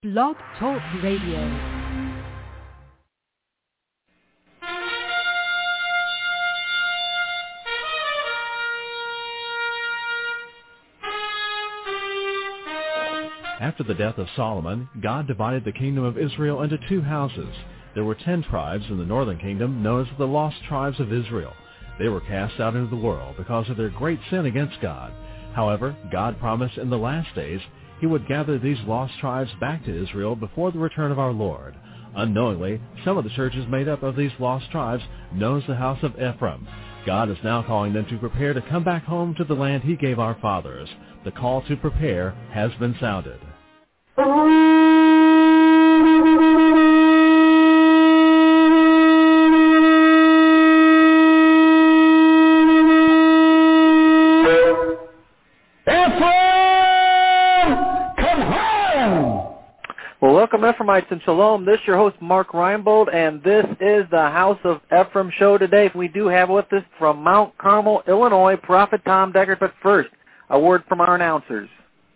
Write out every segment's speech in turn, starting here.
Blog Talk Radio. After the death of Solomon, God divided the kingdom of Israel into two houses. There were 10 tribes in the northern kingdom known as the lost tribes of Israel. They were cast out into the world because of their great sin against God. However, God promised in the last days he would gather these lost tribes back to Israel before the return of our Lord. Unknowingly, some of the churches made up of these lost tribes, known as the house of Ephraim. God is now calling them to prepare to come back home to the land he gave our fathers. The call to prepare has been sounded. Well, welcome, Ephraimites, and Shalom. This is your host, Mark Reinbold, and this is the House of Ephraim show today. We do have with us from Mount Carmel, Illinois, Prophet Tom Deckard. But first, a word from our announcers.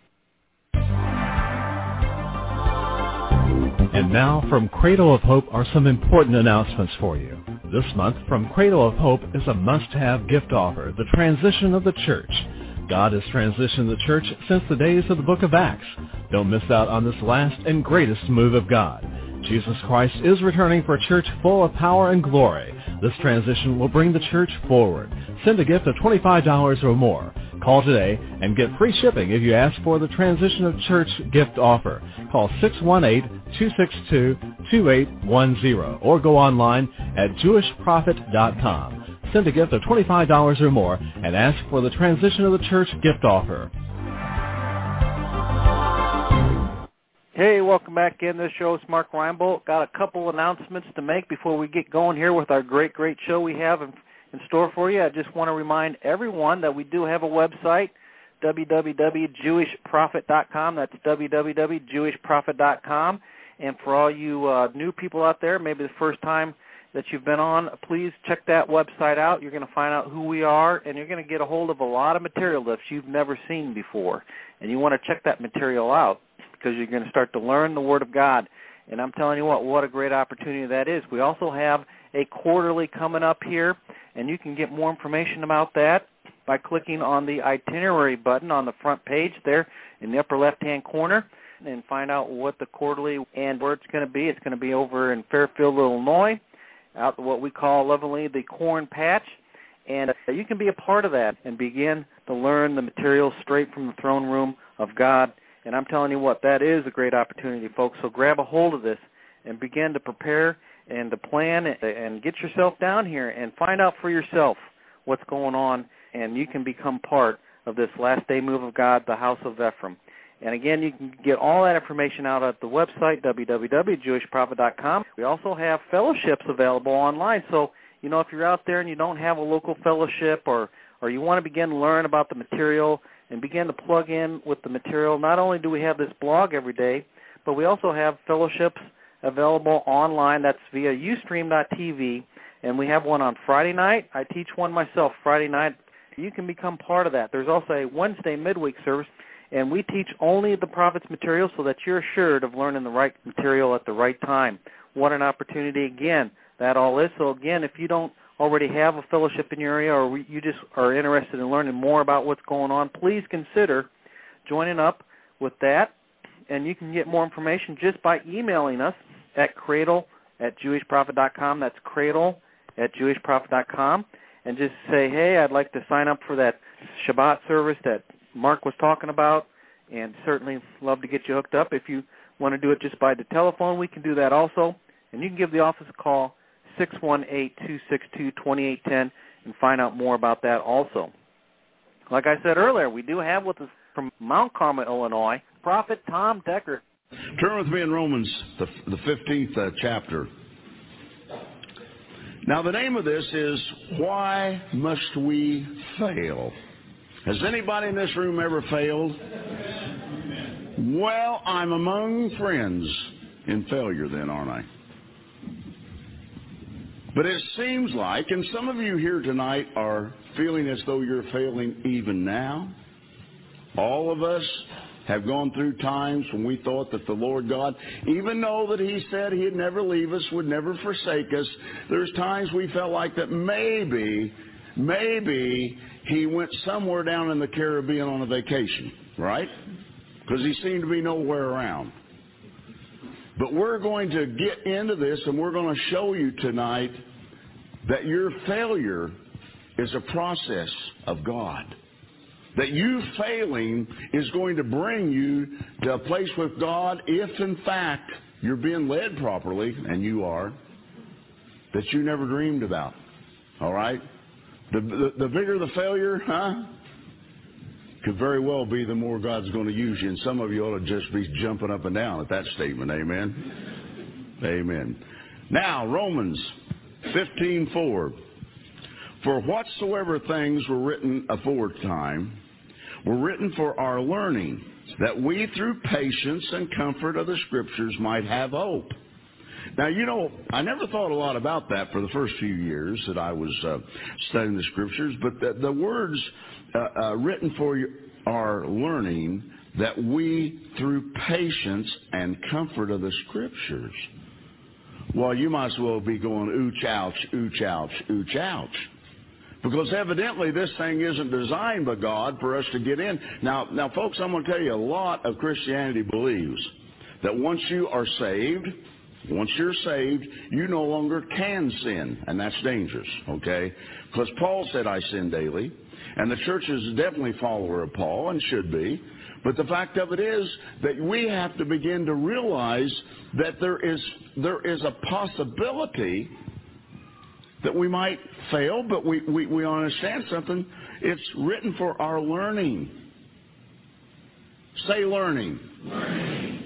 And now, from Cradle of Hope are some important announcements for you. This month, from Cradle of Hope is a must-have gift offer, the transition of the church. God has transitioned the church since the days of the book of Acts. Don't miss out on this last and greatest move of God. Jesus Christ is returning for a church full of power and glory. This transition will bring the church forward. Send a gift of $25 or more. Call today and get free shipping if you ask for the Transition of Church gift offer. Call 618-262-2810 or go online at jewishprophet.com. Send a gift of $25 or more and ask for the Transition of the Church gift offer. Hey, welcome back in. This show is Mark Reinbold. Got a couple announcements to make before we get going here with our great show we have in store for you. I just want to remind everyone that we do have a website, www.jewishprophet.com. That's www.jewishprophet.com. And for all you new people out there, maybe the first time that you've been on, please check that website out. You're going to find out who we are, and you're going to get a hold of a lot of material that you've never seen before. And you want to check that material out because you're going to start to learn the Word of God. And I'm telling you what a great opportunity that is. We also have a quarterly coming up here, and you can get more information about that by clicking on the itinerary button on the front page there in the upper left-hand corner and find out what the quarterly and where it's going to be. It's going to be over in Fairfield, Illinois, out what we call lovingly the Corn Patch. And you can be a part of that and begin to learn the material straight from the throne room of God. And I'm telling you what, that is a great opportunity, folks. So grab a hold of this and begin to prepare and to plan and get yourself down here and find out for yourself what's going on, and you can become part of this last day move of God, the House of Ephraim. And again, you can get all that information out at the website, www.jewishprophet.com. We also have fellowships available online. So, if you're out there and you don't have a local fellowship or you want to begin to learn about the material and begin to plug in with the material, not only do we have this blog every day, but we also have fellowships available online. That's via Ustream.tv, and we have one on Friday night. I teach one myself Friday night. You can become part of that. There's also a Wednesday midweek service, and we teach only the prophet's material so that you're assured of learning the right material at the right time. What an opportunity, again, that all is. So, again, if you don't already have a fellowship in your area or you just are interested in learning more about what's going on, please consider joining up with that. And you can get more information just by emailing us at cradle@jewishprophet.com. That's cradle@jewishprophet.com. And just say, hey, I'd like to sign up for that Shabbat service that Mark was talking about, and certainly love to get you hooked up. If you want to do it just by the telephone, we can do that also. And you can give the office a call, 618-262-2810, and find out more about that also. Like I said earlier, we do have with us from Mount Carmel, Illinois, Prophet Tom Deckard. Turn with me in Romans, the 15th chapter. Now, the name of this is, Why Must We Fail? Has anybody in this room ever failed? Well, I'm among friends in failure then, aren't I? But it seems like, and some of you here tonight are feeling as though you're failing even now. All of us have gone through times when we thought that the Lord God, even though that He said He'd never leave us, would never forsake us, there's times we felt like that maybe He went somewhere down in the Caribbean on a vacation, right? Because He seemed to be nowhere around. But we're going to get into this, and we're going to show you tonight that your failure is a process of God. That you failing is going to bring you to a place with God if, in fact, you're being led properly, and you are, that you never dreamed about. All right? The bigger the failure, could very well be the more God's going to use you. And some of you ought to just be jumping up and down at that statement. Amen? Amen. Now, Romans 15:4. For whatsoever things were written aforetime were written for our learning, that we through patience and comfort of the Scriptures might have hope. Now, you know, I never thought a lot about that for the first few years that I was studying the Scriptures, but the words written for our learning, that we through patience and comfort of the Scriptures. Well, you might as well be going, ooch, ouch, ooch, ouch, ooch, ouch. Because evidently this thing isn't designed by God for us to get in. Now, folks, I'm going to tell you, a lot of Christianity believes that once you are saved, once you're saved, you no longer can sin, and that's dangerous, okay? Because Paul said, I sin daily, and the church is definitely a follower of Paul, and should be. But the fact of it is that we have to begin to realize that there is a possibility that we might fail, but we understand something. It's written for our learning. Say learning. Learning.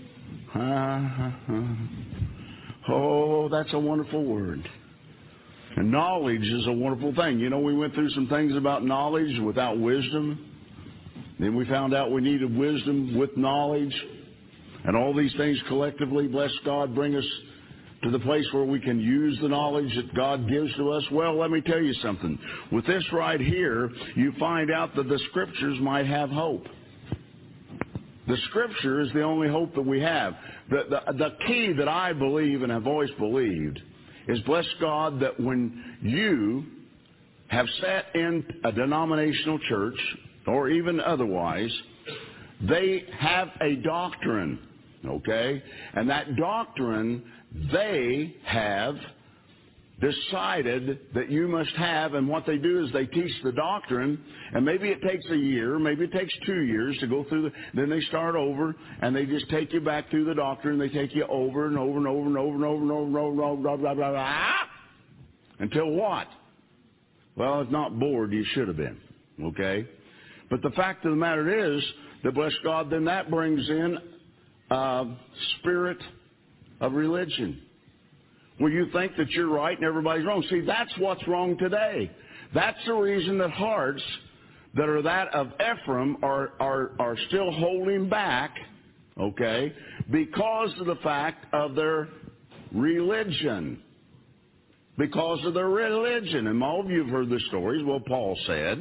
Oh, that's a wonderful word. And knowledge is a wonderful thing. You know, we went through some things about knowledge without wisdom. Then we found out we needed wisdom with knowledge. And all these things collectively, bless God, bring us to the place where we can use the knowledge that God gives to us. Well, let me tell you something. With this right here, you find out that the Scriptures might have hope. The Scripture is the only hope that we have. The key that I believe and have always believed is, bless God, that when you have sat in a denominational church, or even otherwise, they have a doctrine, okay? And that doctrine they have decided that you must have, and what they do is they teach the doctrine, and maybe it takes a year, maybe it takes 2 years to go through then they start over, and they just take you back through the doctrine. They take you over and over and over and over and over and over and over and over, blah, blah, blah, blah, until what? Well, if not bored, you should have been, okay? But the fact of the matter is that, bless God, then that brings in spirit of religion, where you think that you're right and everybody's wrong. See, that's what's wrong today. That's the reason that hearts that are that of Ephraim are still holding back, okay, because of the fact of their religion. Because of their religion. And all of you have heard the stories. Well, Paul said,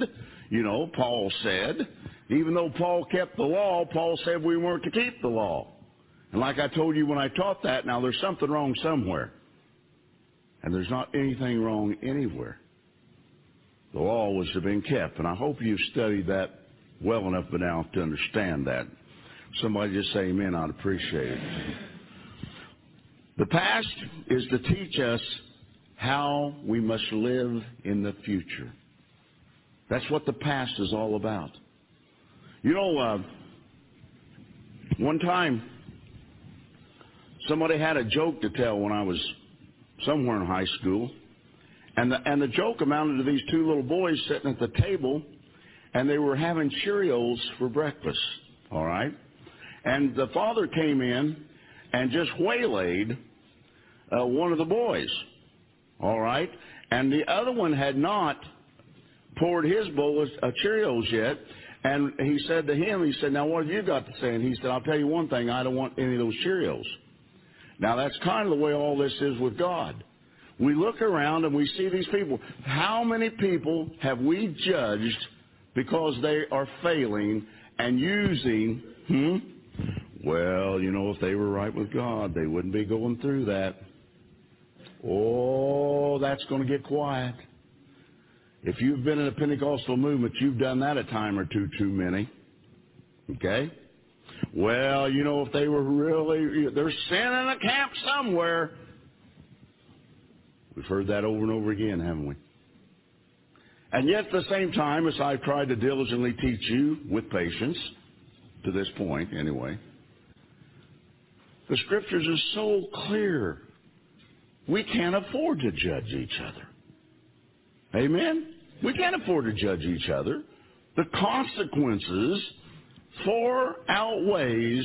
even though Paul kept the law, Paul said we weren't to keep the law. And like I told you when I taught that, now there's something wrong somewhere. And there's not anything wrong anywhere. The law was to have been kept. And I hope you've studied that well enough by now to understand that. Somebody just say amen, I'd appreciate it. The past is to teach us how we must live in the future. That's what the past is all about. You know, one time, somebody had a joke to tell when I was somewhere in high school. And the joke amounted to these two little boys sitting at the table, and they were having Cheerios for breakfast, all right? And the father came in and just waylaid one of the boys, all right? And the other one had not poured his bowl of Cheerios yet. And he said to him, he said, now what have you got to say? And he said, I'll tell you one thing, I don't want any of those Cheerios. Now that's kind of the way all this is with God. We look around and we see these people. How many people have we judged because they are failing and using Well, you know, if they were right with God, they wouldn't be going through that. Oh, that's going to get quiet. If you've been in a Pentecostal movement, you've done that a time or two too many. Okay? Well, you know, if they were really, there's sin in a camp somewhere. We've heard that over and over again, haven't we? And yet at the same time, as I've tried to diligently teach you with patience, to this point anyway, the Scriptures are so clear. We can't afford to judge each other. Amen? We can't afford to judge each other. The consequences far outweighs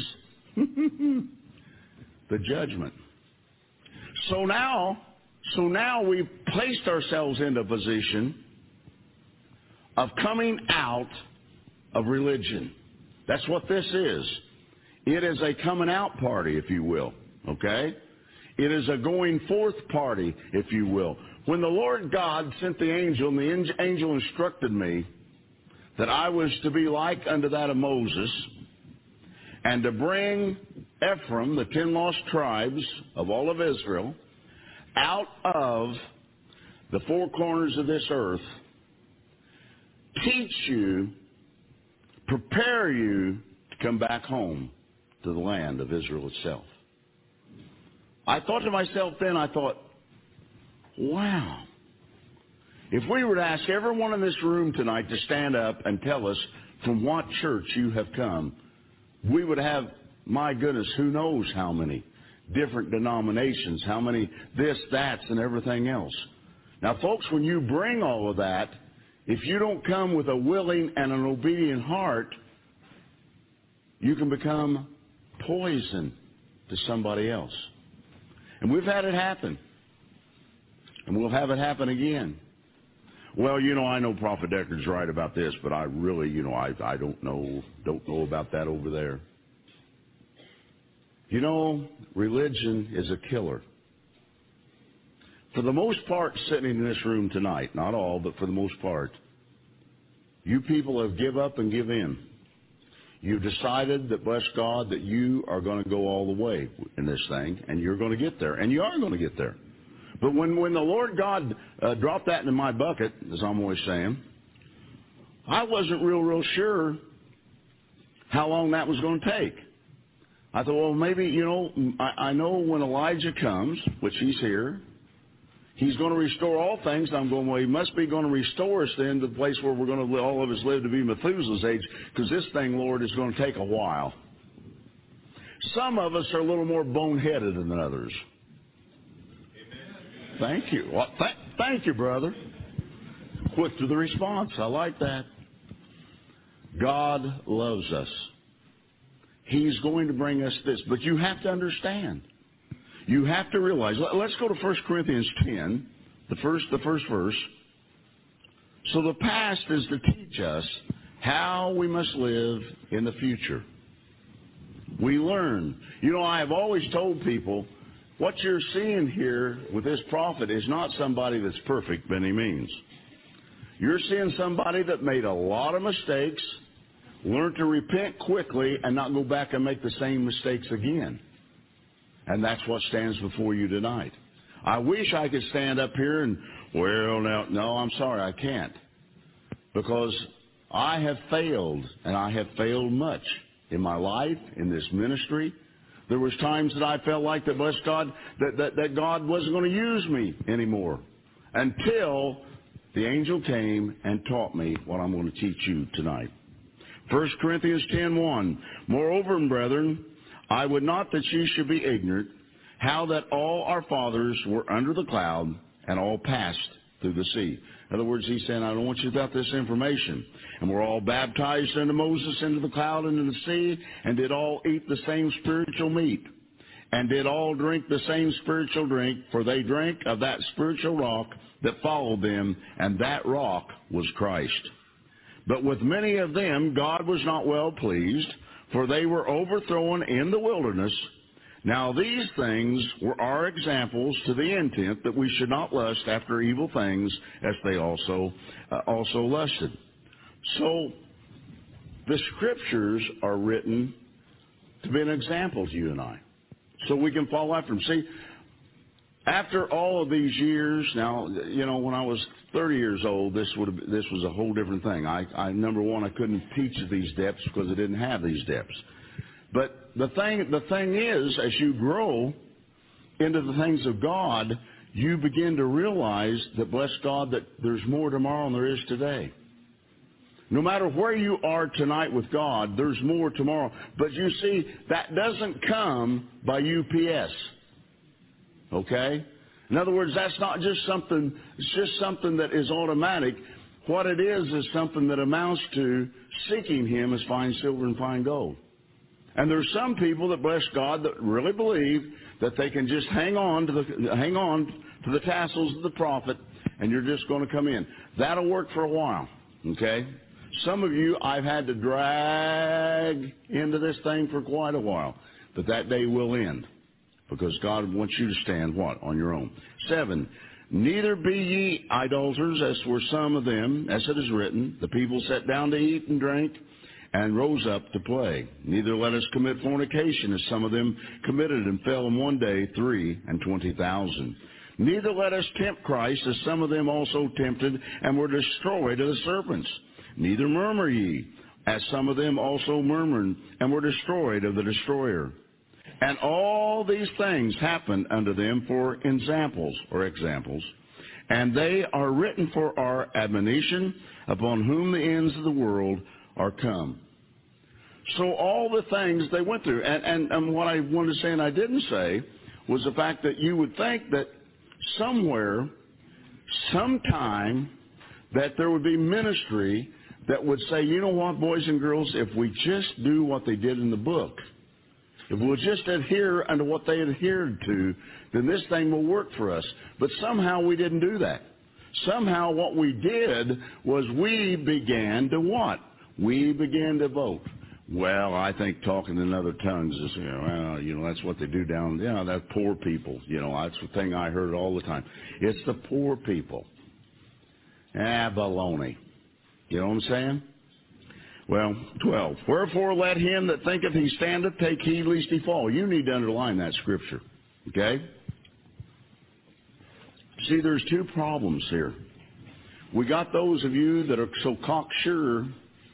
the judgment. So now we've placed ourselves in a position of coming out of religion. That's what this is. It is a coming out party, if you will. Okay? It is a going forth party, if you will. When the Lord God sent the angel, and the angel instructed me that I was to be like unto that of Moses, and to bring Ephraim, the 10 lost tribes of all of Israel, out of the four corners of this earth, teach you, prepare you to come back home to the land of Israel itself. I thought to myself then, wow, if we were to ask everyone in this room tonight to stand up and tell us from what church you have come, we would have, my goodness, who knows how many different denominations, how many this, that's, and everything else. Now, folks, when you bring all of that, if you don't come with a willing and an obedient heart, you can become poison to somebody else. And we've had it happen. And we'll have it happen again. Well, you know, I know Prophet Deckard's right about this, but I really, you know, I don't know about that over there. You know, religion is a killer. For the most part, sitting in this room tonight, not all, but for the most part, you people have give up and give in. You've decided that, bless God, that you are going to go all the way in this thing, and you're going to get there, and you are going to get there. But when the Lord God dropped that into my bucket, as I'm always saying, I wasn't real sure how long that was going to take. I thought, well, maybe, you know, I know when Elijah comes, which he's here, he's going to restore all things. I'm going, well, he must be going to restore us then to the place where we're going to all of us live to be Methuselah's age, because this thing, Lord, is going to take a while. Some of us are a little more boneheaded than others. Thank you. Well, thank you, brother. Quick to the response. I like that. God loves us. He's going to bring us this. But you have to understand. You have to realize. Let's go to 1 Corinthians 10, the first verse. So the past is to teach us how we must live in the future. We learn. You know, I have always told people, what you're seeing here with this prophet is not somebody that's perfect by any means. You're seeing somebody that made a lot of mistakes, learned to repent quickly, and not go back and make the same mistakes again. And that's what stands before you tonight. I wish I could stand up here and, well, no, I'm sorry, I can't. Because I have failed, and I have failed much in my life, in this ministry. There was times that I felt like that, bless God, that God wasn't going to use me anymore until the angel came and taught me what I'm going to teach you tonight. 1 Corinthians 10:1. Moreover, brethren, I would not that you should be ignorant how that all our fathers were under the cloud and all passed through the sea. In other words, he's saying, I don't want you without this information. And we're all baptized unto Moses into the cloud and into the sea, and did all eat the same spiritual meat, and did all drink the same spiritual drink, for they drank of that spiritual rock that followed them, and that rock was Christ. But with many of them God was not well pleased, for they were overthrown in the wilderness. Now these things were our examples, to the intent that we should not lust after evil things, as they also lusted. So the Scriptures are written to be an example to you and I, so we can follow after him. See, after all of these years, now, you know, when I was 30 years old, this was a whole different thing. Number one, I couldn't teach these depths because I didn't have these depths. But the thing is, as you grow into the things of God, you begin to realize that, bless God, that there's more tomorrow than there is today. No matter where you are tonight with God, there's more tomorrow. But you see, that doesn't come by UPS. Okay? In other words, that's not just something, it's just something that is automatic. What it is something that amounts to seeking Him as fine silver and fine gold. And there's some people that, bless God, that really believe that they can just hang on to the tassels of the prophet, and you're just going to come in. That'll work for a while, okay? Some of you I've had to drag into this thing for quite a while, but that day will end, because God wants you to stand, what? On your own. 7, neither be ye idolaters, as were some of them, as it is written, the people sat down to eat and drink, and rose up to play. Neither let us commit fornication, as some of them committed, and fell in one day 23,000. Neither let us tempt Christ, as some of them also tempted, and were destroyed of the serpents. Neither murmur ye, as some of them also murmured, and were destroyed of the destroyer. And all these things happened unto them for examples, and they are written for our admonition, upon whom the ends of the world are come. So all the things they went through, and what I wanted to say and I didn't say, was the fact that you would think that somewhere, sometime, that there would be ministry that would say, you know what, boys and girls, if we just do what they did in the book, if we'll just adhere unto what they adhered to, then this thing will work for us. But somehow we didn't do that. Somehow what we did was we began to what? We began to vote. Well, I think talking in other tongues is, that's what they do down, that's poor people. That's the thing I heard all the time. It's the poor people. Baloney. You know what I'm saying? Well, 12. Wherefore let him that thinketh he standeth take heed lest he fall. You need to underline that scripture. Okay? See, there's two problems here. We got those of you that are so cocksure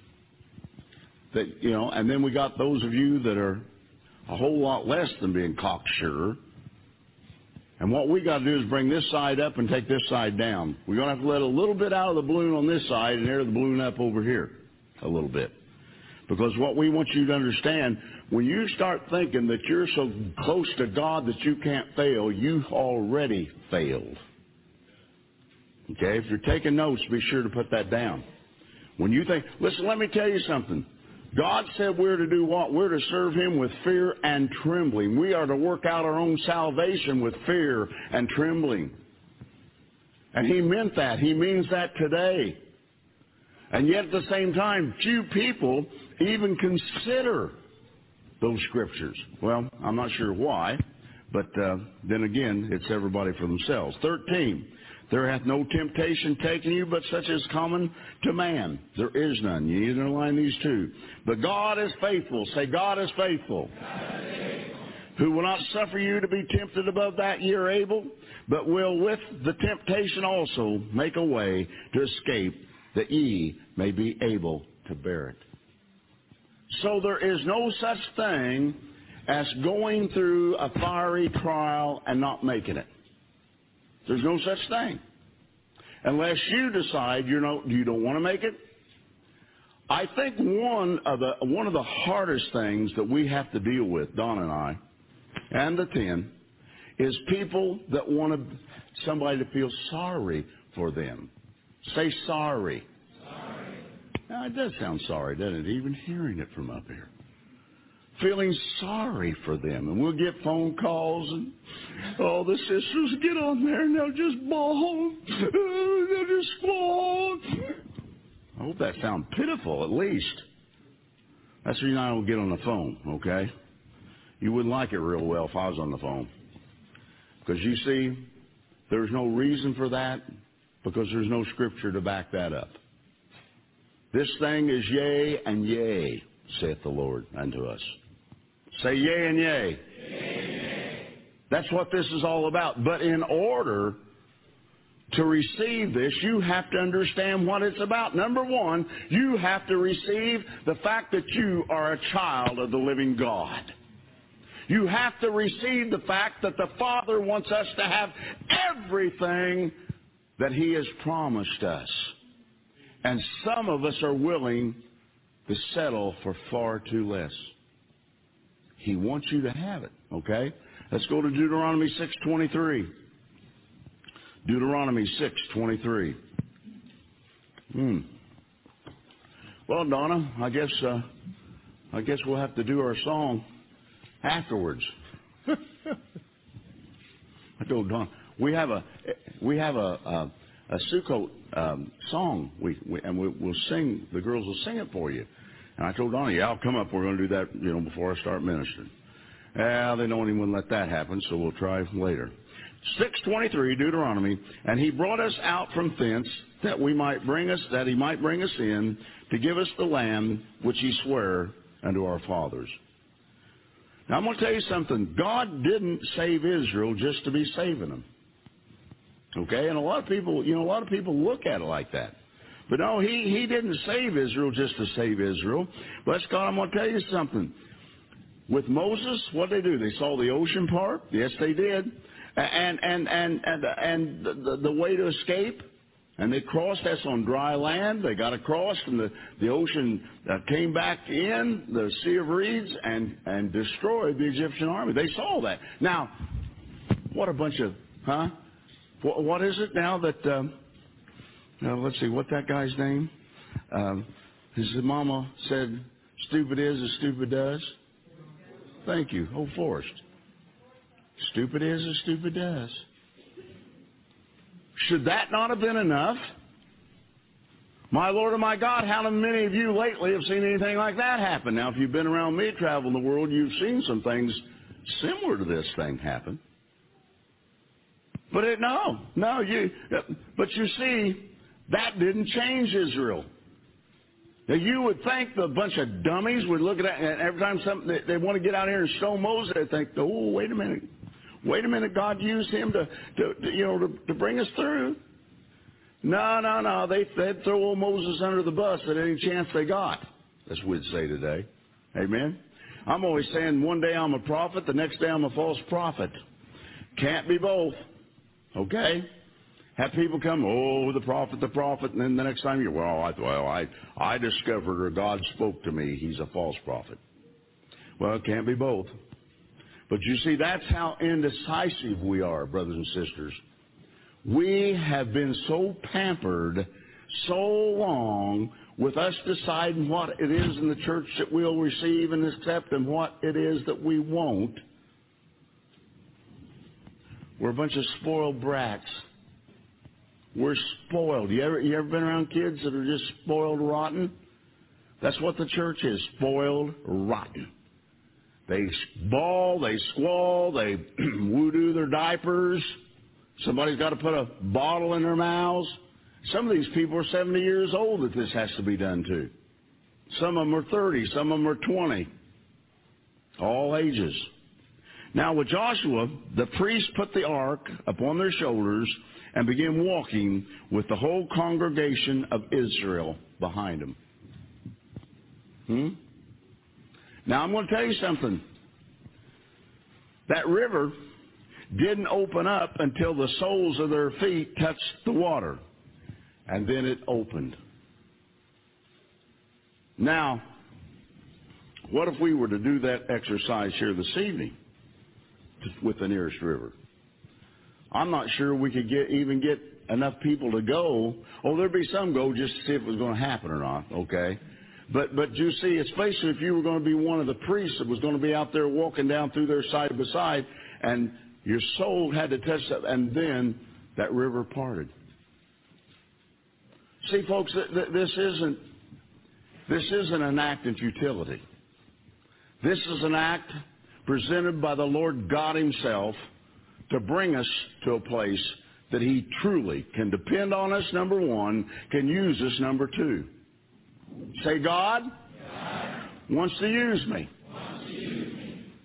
that, and then we got those of you that are a whole lot less than being cocksure. And what we got to do is bring this side up and take this side down. We're going to have to let a little bit out of the balloon on this side and air the balloon up over here a little bit. Because what we want you to understand, when you start thinking that you're so close to God that you can't fail, you've already failed. Okay? If you're taking notes, be sure to put that down. When you think, listen, let me tell you something. God said we're to do what? We're to serve Him with fear and trembling. We are to work out our own salvation with fear and trembling. And He meant that. He means that today. And yet at the same time, few people even consider those scriptures. Well, I'm not sure why, but then again, it's everybody for themselves. 13. There hath no temptation taken you, but such as common to man. There is none. You need to underline these two. But God is faithful. Say, God is faithful. God is faithful. Who will not suffer you to be tempted above that ye are able, but will with the temptation also make a way to escape, that ye may be able to bear it. So there is no such thing as going through a fiery trial and not making it. There's no such thing. Unless you decide you don't want to make it. I think one of the hardest things that we have to deal with, Don and I, and the 10, is people that want somebody to feel sorry for them. Say sorry. Sorry. Now, it does sound sorry, doesn't it? Even hearing it from up here. Feeling sorry for them. And we'll get phone calls and, the sisters get on there and they'll just bawl. They'll just bawl. I hope that sounds pitiful, at least. That's the reason I don't get on the phone, okay? You wouldn't like it real well if I was on the phone. Because you see, there's no reason for that because there's no scripture to back that up. This thing is yea and yea, saith the Lord unto us. Say yea and yea. That's what this is all about. But in order to receive this, you have to understand what it's about. Number one, you have to receive the fact that you are a child of the living God. You have to receive the fact that the Father wants us to have everything that He has promised us. And some of us are willing to settle for far too less. He wants you to have it, okay? Let's go to Deuteronomy 6:23. Deuteronomy 6:23. Well, Donna, I guess we'll have to do our song afterwards. I told Donna we have a Sukkot song, and we'll sing. The girls will sing it for you. And I told Donna, yeah, I'll come up. We're going to do that, before I start ministering. They don't even let that happen, so we'll try later. 6:23, Deuteronomy, and He brought us out from thence that He might bring us in to give us the land which He sware unto our fathers. Now I'm going to tell you something. God didn't save Israel just to be saving them. Okay, and a lot of people look at it like that. But no, He didn't save Israel just to save Israel. Bless God, I'm going to tell you something. With Moses, what did they do? They saw the ocean part. Yes, they did. And the way to escape, and they crossed. That's on dry land. They got across, and the ocean came back in the Sea of Reeds and destroyed the Egyptian army. They saw that. Now, what a bunch of what is it now that? Let's see, what's that guy's name? His mama said, "Stupid is as stupid does." Thank you. Oh, Forrest. Stupid is as stupid does. Should that not have been enough? My Lord and my God, how many of you lately have seen anything like that happen? Now, if you've been around me traveling the world, you've seen some things similar to this thing happen. But but you see, that didn't change Israel. Now, you would think the bunch of dummies would look at that, and every time they want to get out here and stone Moses, they think, oh, wait a minute, God used him to bring us through. No, they'd throw old Moses under the bus at any chance they got, as we'd say today. Amen? I'm always saying one day I'm a prophet, the next day I'm a false prophet. Can't be both. Okay? Have people come, the prophet, and then the next time I discovered or God spoke to me, he's a false prophet. Well, it can't be both. But you see, that's how indecisive we are, brothers and sisters. We have been so pampered so long with us deciding what it is in the church that we'll receive and accept and what it is that we won't. We're a bunch of spoiled brats. We're spoiled. You ever been around kids that are just spoiled rotten? That's what the church is, spoiled rotten. They bawl, they squall, they voodoo their diapers. Somebody's got to put a bottle in their mouths. Some of these people are 70 years old that this has to be done to. Some of them are 30, some of them are 20. All ages. Now with Joshua, the priests put the ark upon their shoulders and began walking with the whole congregation of Israel behind them. Now I'm going to tell you something. That river didn't open up until the soles of their feet touched the water. And then it opened. Now, what if we were to do that exercise here this evening with the nearest river? I'm not sure we could even get enough people to go. There'd be some go just to see if it was going to happen or not, okay? But you see, especially if you were going to be one of the priests that was going to be out there walking down through there side by side, and your soul had to touch that, and then that river parted. See, folks, this isn't an act in futility. This is an act presented by the Lord God Himself to bring us to a place that He truly can depend on us, number one, can use us, number two. Say, God wants to use me.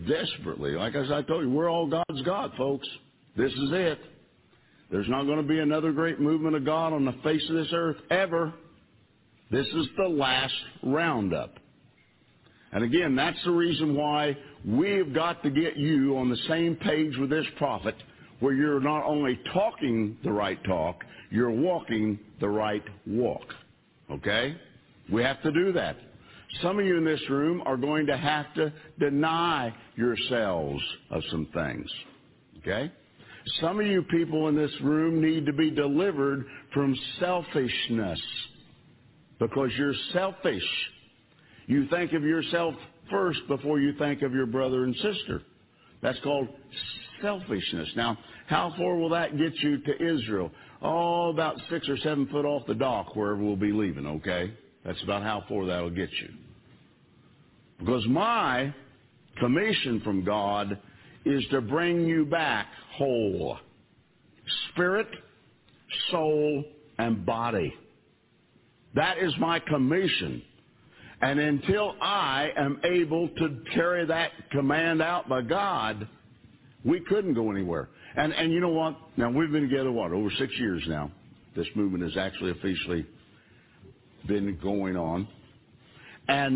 desperately. Like as I told you, we're all God's God, folks. This is it. There's not going to be another great movement of God on the face of this earth ever. This is the last roundup. And again, that's the reason why we've got to get you on the same page with this prophet, where you're not only talking the right talk, you're walking the right walk. Okay? We have to do that. Some of you in this room are going to have to deny yourselves of some things. Okay? Some of you people in this room need to be delivered from selfishness because you're selfish. You think of yourself first before you think of your brother and sister. That's called selfishness. Now, how far will that get you to Israel? Oh, about 6 or 7 foot off the dock, wherever we'll be leaving, okay? That's about how far that'll get you. Because my commission from God is to bring you back whole. Spirit, soul, and body. That is my commission. And until I am able to carry that command out by God, we couldn't go anywhere. And you know what? Now, we've been together, over 6 years now. This movement has actually officially been going on. And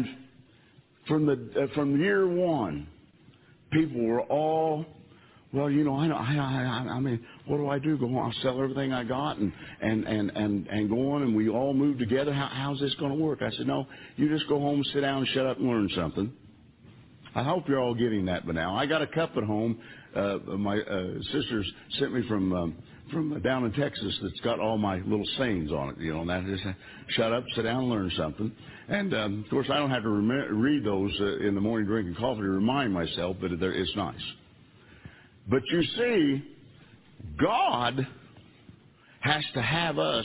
from year one, people were all, well, you know, I mean, what do I do? Go on, I'll sell everything I got and go on, and we all move together. How's this going to work? I said, no, you just go home, sit down, shut up, and learn something. I hope you're all getting that by now. I got a cup at home. My sisters sent me from down in Texas that's got all my little sayings on it, you know, and that is shut up, sit down, and learn something. And, of course, I don't have to read those in the morning drinking coffee to remind myself, but it's nice. But you see, God has to have us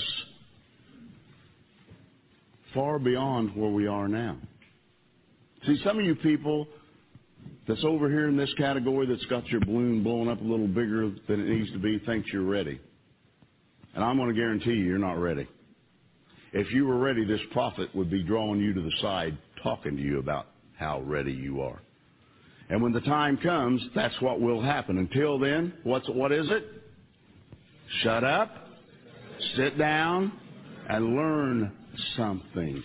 far beyond where we are now. See, some of you people that's over here in this category that's got your balloon blowing up a little bigger than it needs to be thinks you're ready. And I'm going to guarantee you're not ready. If you were ready, this prophet would be drawing you to the side, talking to you about how ready you are. And when the time comes, that's what will happen. Until then, what is it? Shut up, sit down, and learn something.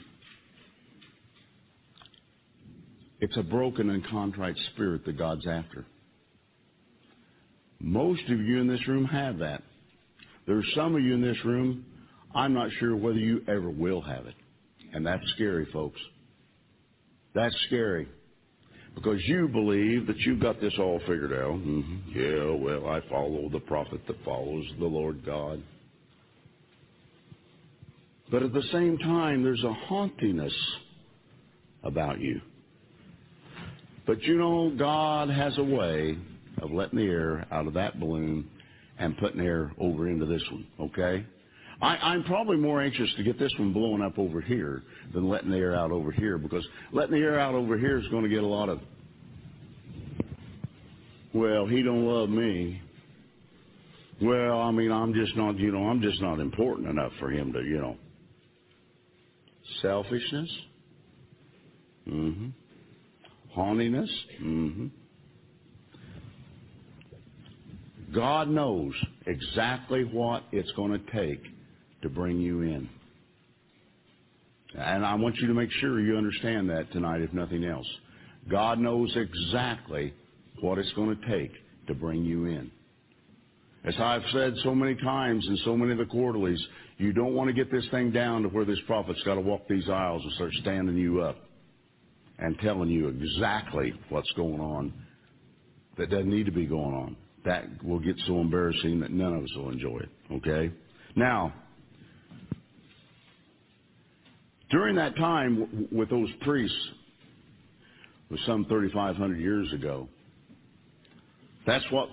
It's a broken and contrite spirit that God's after. Most of you in this room have that. There's some of you in this room, I'm not sure whether you ever will have it. And that's scary, folks. That's scary. Because you believe that you've got this all figured out. Mm-hmm. Yeah, well, I follow the prophet that follows the Lord God. But at the same time, there's a haughtiness about you. But you know, God has a way of letting the air out of that balloon and putting air over into this one, okay? I'm probably more anxious to get this one blowing up over here than letting the air out over here, because letting the air out over here is going to get a lot of, well, he don't love me. Well, I mean, I'm just not important enough for him to, Selfishness. Mm-hmm. Haughtiness. Mm-hmm. God knows exactly what it's going to take to bring you in. And I want you to make sure you understand that tonight, if nothing else. God knows exactly what it's going to take to bring you in. As I've said so many times in so many of the quarterlies, you don't want to get this thing down to where this prophet's got to walk these aisles and start standing you up and telling you exactly what's going on that doesn't need to be going on. That will get so embarrassing that none of us will enjoy it, okay? Now, during that time with those priests, it was some 3,500 years ago, that's what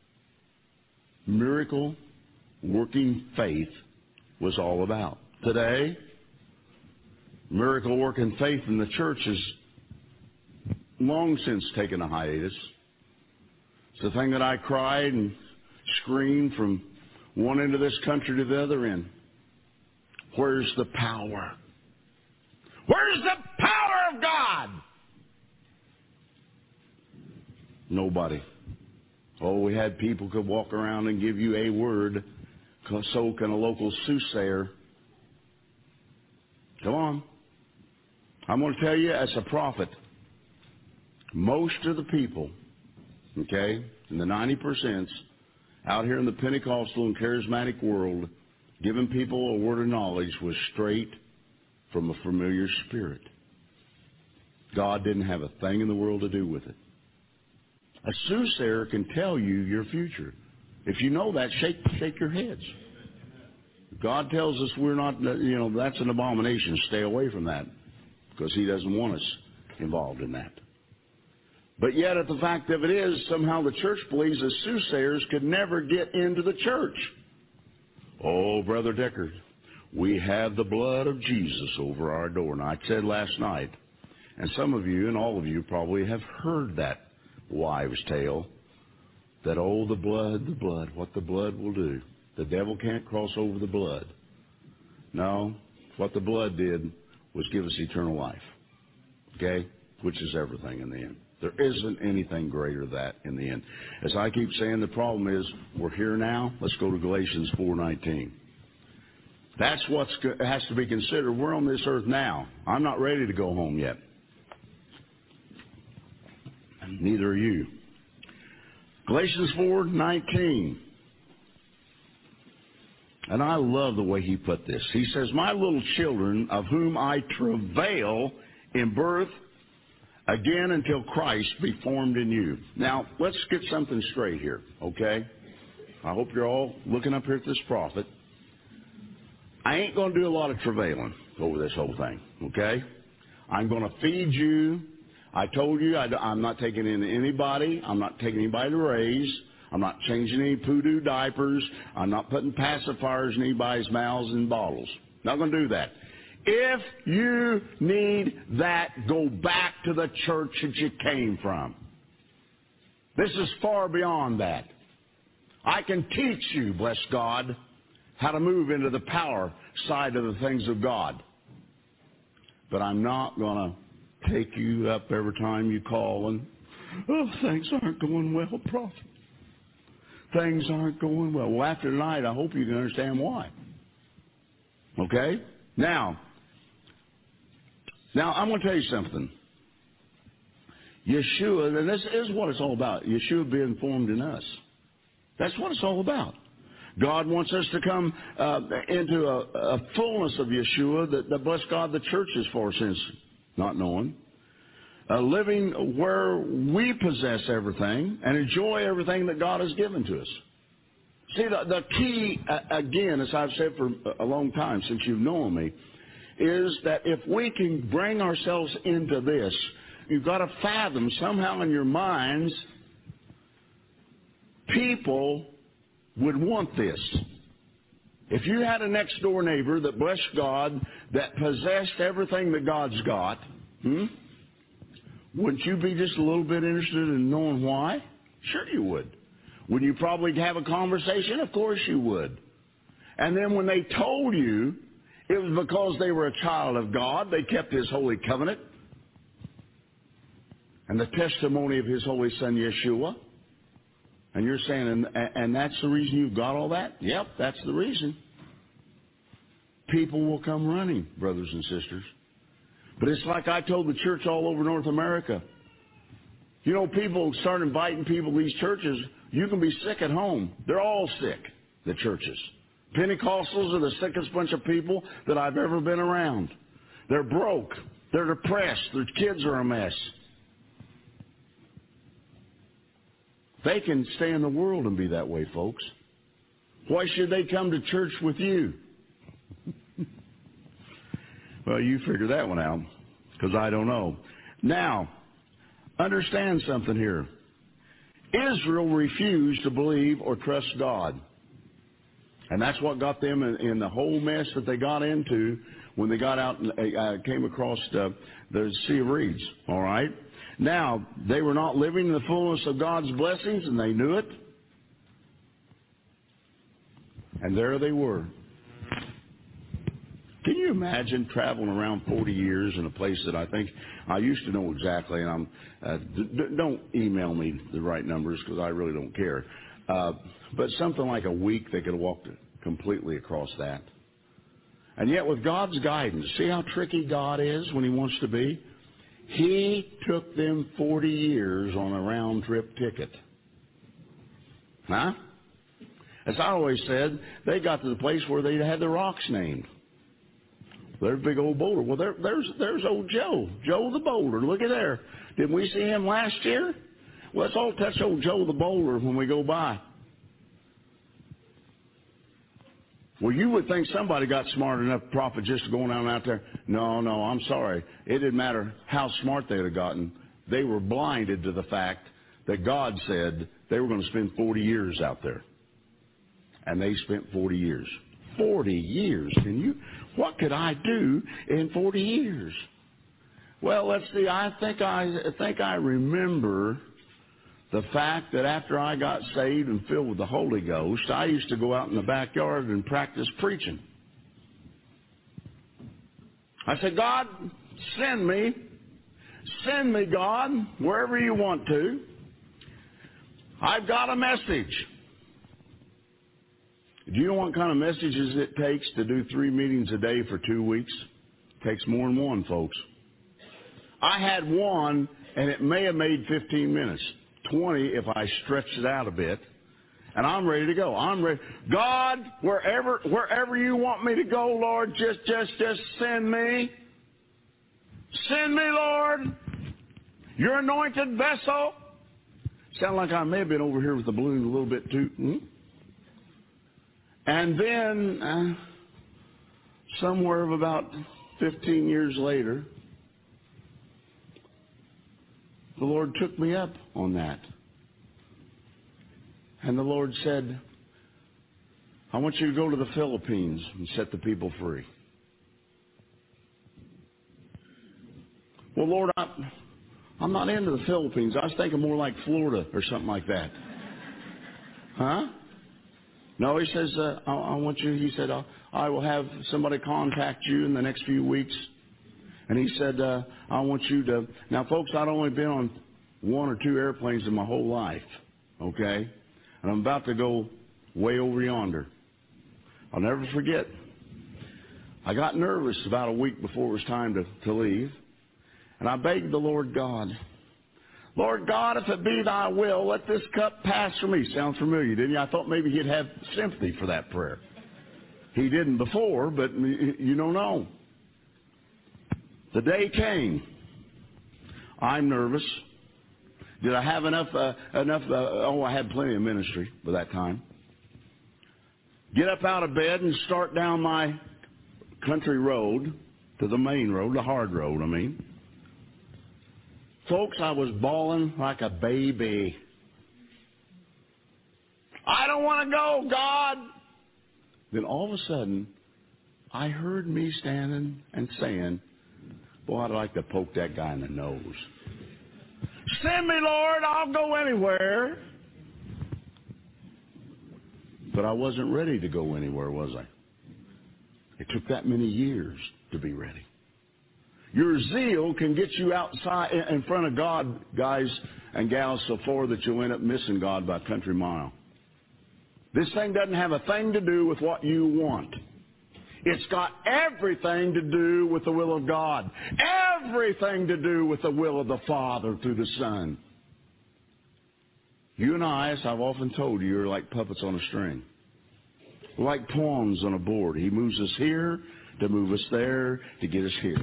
miracle working faith was all about. Today, miracle working faith in the church has long since taken a hiatus. It's the thing that I cried and screamed from one end of this country to the other end. Where's the power? Where's the power of God? Nobody. Oh, we had people could walk around and give you a word. So can a local soothsayer. Come on. I'm going to tell you as a prophet, most of the people, okay, in the 90% out here in the Pentecostal and charismatic world, giving people a word of knowledge was straight from a familiar spirit. God didn't have a thing in the world to do with it. A soothsayer can tell you your future. If you know that, shake your heads. God tells us we're not, that's an abomination. Stay away from that because He doesn't want us involved in that. But yet, at the fact of it is, somehow the church believes that soothsayers could never get into the church. Oh, Brother Decker, we have the blood of Jesus over our door. And I said last night, and some of you and all of you probably have heard that wives' tale, that, oh, the blood, what the blood will do. The devil can't cross over the blood. No, what the blood did was give us eternal life, okay, which is everything in the end. There isn't anything greater than that in the end. As I keep saying, the problem is we're here now. Let's go to Galatians 4:19. That's what has to be considered. We're on this earth now. I'm not ready to go home yet. Neither are you. Galatians 4:19. And I love the way he put this. He says, my little children, of whom I travail in birth again until Christ be formed in you. Now, let's get something straight here, okay? I hope you're all looking up here at this prophet. I ain't going to do a lot of travailing over this whole thing, okay? I'm going to feed you. I told you I'm not taking in anybody. I'm not taking anybody to raise. I'm not changing any poodoo diapers. I'm not putting pacifiers in anybody's mouths and bottles. Not going to do that. If you need that, go back to the church that you came from. This is far beyond that. I can teach you, bless God, how to move into the power side of the things of God. But I'm not going to take you up every time you call and, oh, things aren't going well, prophet. Things aren't going well. Well, after tonight, I hope you can understand why. Okay? Now, I'm going to tell you something. Yeshua, and this is what it's all about. Yeshua being formed in us. That's what it's all about. God wants us to come into a fullness of Yeshua that, bless God, the church is for, since not knowing. Living where we possess everything and enjoy everything that God has given to us. See, the key, again, as I've said for a long time since you've known me, is that if we can bring ourselves into this, you've got to fathom somehow in your minds, people would want this. If you had a next door neighbor that, blessed God, that possessed everything that God's got, wouldn't you be just a little bit interested in knowing why? Sure you would. Would you probably have a conversation? Of course you would. And then when they told you it was because they were a child of God, they kept His holy covenant and the testimony of His holy Son, Yeshua. And you're saying, and that's the reason you've got all that? Yep, that's the reason. People will come running, brothers and sisters. But it's like I told the church all over North America. You know, people start inviting people to these churches. You can be sick at home. They're all sick, the churches. Pentecostals are the sickest bunch of people that I've ever been around. They're broke. They're depressed. Their kids are a mess. They can stay in the world and be that way, folks. Why should they come to church with you? Well, you figure that one out, because I don't know. Now, understand something here. Israel refused to believe or trust God. And that's what got them in the whole mess that they got into when they got out and came across the Sea of Reeds. All right? Now, they were not living in the fullness of God's blessings, and they knew it. And there they were. Can you imagine traveling around 40 years in a place that I think I used to know exactly? And don't email me the right numbers because I really don't care. But something like a week, they could have walked completely across that. And yet with God's guidance, see how tricky God is when He wants to be? He took them 40 years on a round-trip ticket. Huh? As I always said, they got to the place where they had the rocks named. There's a big old boulder. Well, there's old Joe. Joe the boulder. Look at there. Didn't we see him last year? Well, let's all touch old Joe the boulder when we go by. Well, you would think somebody got smart enough, prophet, just going out there. No, I'm sorry. It didn't matter how smart they would have gotten. They were blinded to the fact that God said they were going to spend 40 years out there. And they spent 40 years. 40 years. What could I do in 40 years? Well, let's see. I think I remember the fact that after I got saved and filled with the Holy Ghost, I used to go out in the backyard and practice preaching. I said, God, send me. Send me, God, wherever you want to. I've got a message. Do you know what kind of messages it takes to do 3 meetings a day for 2 weeks? It takes more than one, folks. I had one, and it may have made 15 minutes. 20 if I stretched it out a bit. And I'm ready to go. I'm ready. God, wherever you want me to go, Lord, just send me. Send me, Lord. Your anointed vessel. Sound like I may have been over here with the balloon a little bit too. And then, somewhere of about 15 years later, the Lord took me up on that. And the Lord said, I want you to go to the Philippines and set the people free. Well, Lord, I'm not into the Philippines. I was thinking more like Florida or something like that. Huh? No, he says, I want you, he said, I will have somebody contact you in the next few weeks. And he said, I want you to... Now, folks, I'd only been on 1 or 2 airplanes in my whole life, okay? And I'm about to go way over yonder. I'll never forget. I got nervous about a week before it was time to leave. And I begged the Lord God, Lord God, if it be thy will, let this cup pass from me. Sounds familiar, didn't you? I thought maybe he'd have sympathy for that prayer. He didn't before, but you don't know. The day came. I'm nervous. Did I have enough? I had plenty of ministry by that time. Get up out of bed and start down my country road to the main road, the hard road, I mean. Folks, I was bawling like a baby. I don't want to go, God. Then all of a sudden, I heard me standing and saying, boy, I'd like to poke that guy in the nose. Send me, Lord, I'll go anywhere. But I wasn't ready to go anywhere, was I? It took that many years to be ready. Your zeal can get you outside in front of God, guys and gals, so far that you'll end up missing God by a country mile. This thing doesn't have a thing to do with what you want. It's got everything to do with the will of God. Everything to do with the will of the Father through the Son. You and I, as I've often told you, are like puppets on a string. We're like pawns on a board. He moves us here to move us there to get us here.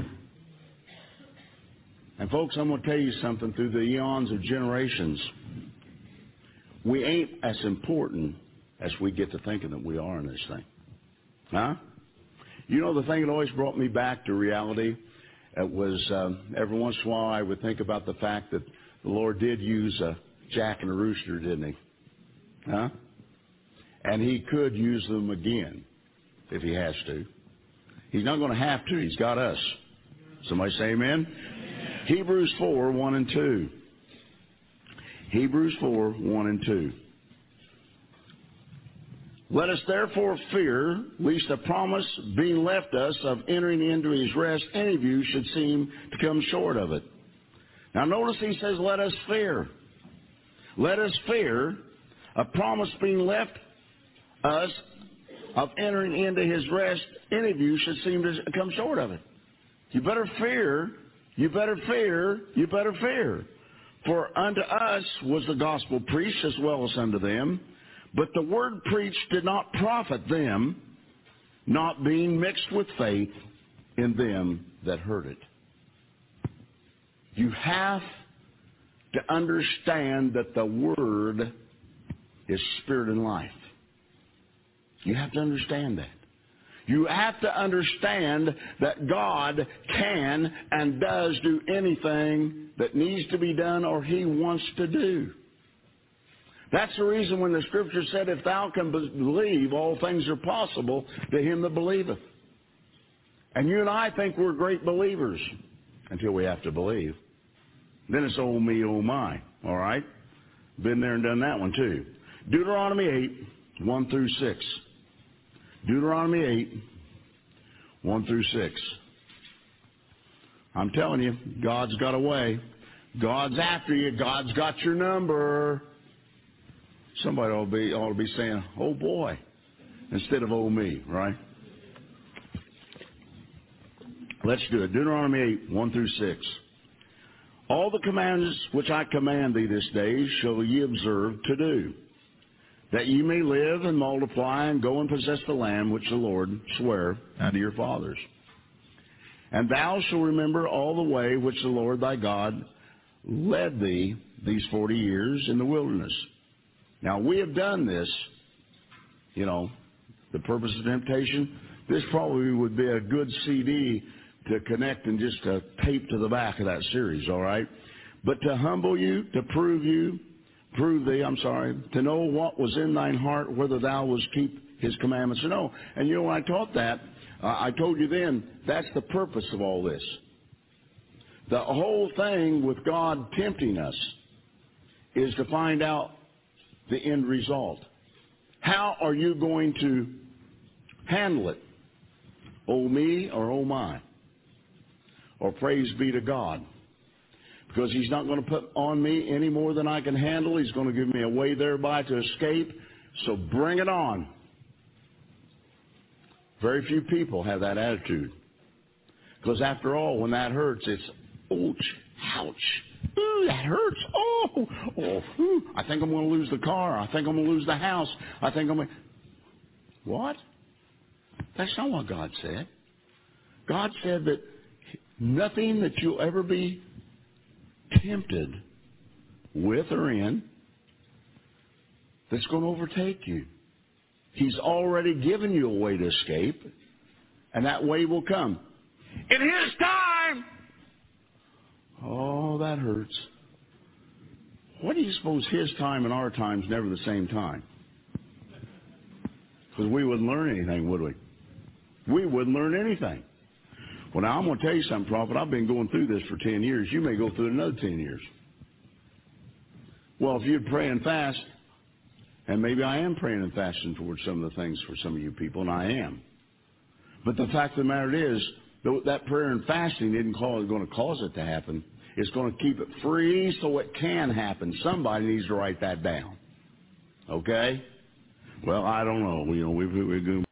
And folks, I'm going to tell you something. Through the eons of generations, we ain't as important as we get to thinking that we are in this thing. Huh? You know, the thing that always brought me back to reality, it was every once in a while I would think about the fact that the Lord did use a jack and a rooster, didn't he? Huh? And he could use them again if he has to. He's not going to have to. He's got us. Somebody say amen? Hebrews 4, 1 and 2. Hebrews 4, 1 and 2. Let us therefore fear, lest a promise being left us of entering into his rest, any of you should seem to come short of it. Now notice he says, let us fear. Let us fear a promise being left us of entering into his rest, any of you should seem to come short of it. You better fear, you better fear, you better fear. For unto us was the gospel preached as well as unto them, but the word preached did not profit them, not being mixed with faith in them that heard it. You have to understand that the word is spirit and life. You have to understand that. You have to understand that God can and does do anything that needs to be done or he wants to do. That's the reason when the Scripture said, if thou can believe, all things are possible to him that believeth. And you and I think we're great believers until we have to believe. Then it's oh me, oh my. All right? Been there and done that one too. Deuteronomy 8, 1 through 6. Deuteronomy 8, 1 through 6. I'm telling you, God's got a way. God's after you. God's got your number. Somebody ought to be saying, oh boy, instead of oh me, right? Let's do it. Deuteronomy 8, 1 through 6. All the commandments which I command thee this day shall ye observe to do, that ye may live and multiply and go and possess the land which the Lord sware unto your fathers. And thou shalt remember all the way which the Lord thy God led thee these 40 years in the wilderness. Now, we have done this, the purpose of temptation. This probably would be a good CD to connect and just tape to the back of that series, all right? But to humble you, to prove thee, to know what was in thine heart, whether thou wouldst keep his commandments or no. And when I taught that, I told you then, that's the purpose of all this. The whole thing with God tempting us is to find out the end result. How are you going to handle it? Oh me or oh my? Or praise be to God. Because he's not going to put on me any more than I can handle. He's going to give me a way thereby to escape. So bring it on. Very few people have that attitude. Because after all, when that hurts, it's, ouch, ooh, that hurts, I think I'm going to lose the car. I think I'm going to lose the house. I think I'm going to... What? That's not what God said. God said that nothing that you'll ever be tempted with or in that's going to overtake you. He's already given you a way to escape, and that way will come. In his time! Oh, that hurts. What do you suppose his time and our time is never the same time? Because we wouldn't learn anything, would we? We wouldn't learn anything. Well, now, I'm going to tell you something, Prophet. I've been going through this for 10 years. You may go through it another 10 years. Well, if you'd pray and fast, and maybe I am praying and fasting towards some of the things for some of you people, and I am. But the fact of the matter is, that prayer and fasting isn't going to cause it to happen. It's going to keep it free so it can happen. Somebody needs to write that down. Okay? Well, I don't know. We're going